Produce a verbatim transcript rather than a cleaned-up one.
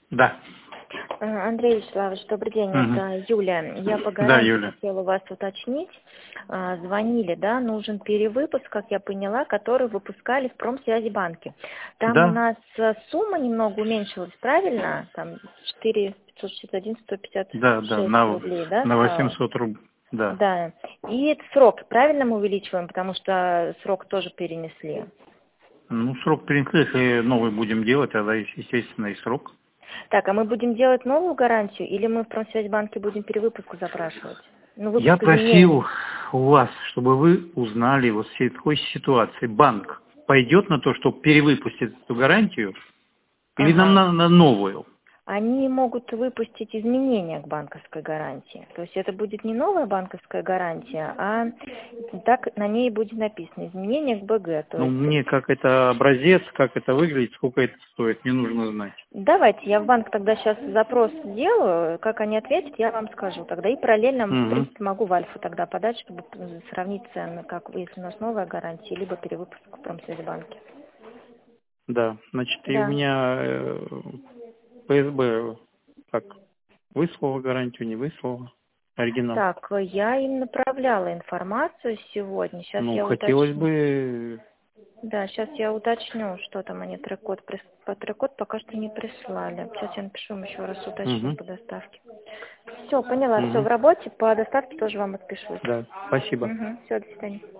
Да. А, Андрей Вячеславович, добрый день, Мгм. это Юля. Я по Да, гарантии Юля. хотела у вас уточнить. А, Звонили, да, нужен перевыпуск, как я поняла, который выпускали в Промсвязьбанке. Там у Да, нас э, сумма немного уменьшилась, правильно? Там четыре пятьсот шестьдесят один сто пятьдесят да, да, шесть на, рублей, да, на стало? восемьсот рублей. Да. Да. И это срок, правильно мы увеличиваем, потому что срок тоже перенесли. Ну, срок перенесли, если новый будем делать, тогда, естественно, и срок. Так, а мы будем делать новую гарантию или мы в Промсвязьбанке будем перевыпуск запрашивать? Ну, Я выпуск просил изменений. у вас, чтобы вы узнали вот в такой ситуации, банк пойдет на то, чтобы перевыпустить эту гарантию, или нам Ага. на, на новую? Они могут выпустить изменения к банковской гарантии. То есть это будет не новая банковская гарантия, а так на ней будет написано изменения к БГ. То Ну, есть мне как это образец, как это выглядит, сколько это стоит, мне нужно знать. давайте я в банк тогда сейчас запрос сделаю, как они ответят, я вам скажу тогда. И параллельно, в Угу. принципе, могу в Альфу тогда подать, чтобы сравнить цены, как если у нас новая гарантия, либо перевыпуск в Промсвязьбанке. Да, значит, и у Да. меня э, ПСБ как выслала гарантию, не выслала оригинал. Так, я им направляла информацию сегодня. Сейчас Ну, я хотелось уточню. бы... Да, сейчас я уточню, что там они трек-код, прис- по трек-код пока что не прислали. Сейчас я напишу им еще раз, уточню Угу. по доставке. Все, поняла, все в Угу. работе, по доставке тоже вам отпишусь. Да, спасибо. Угу, все, до свидания.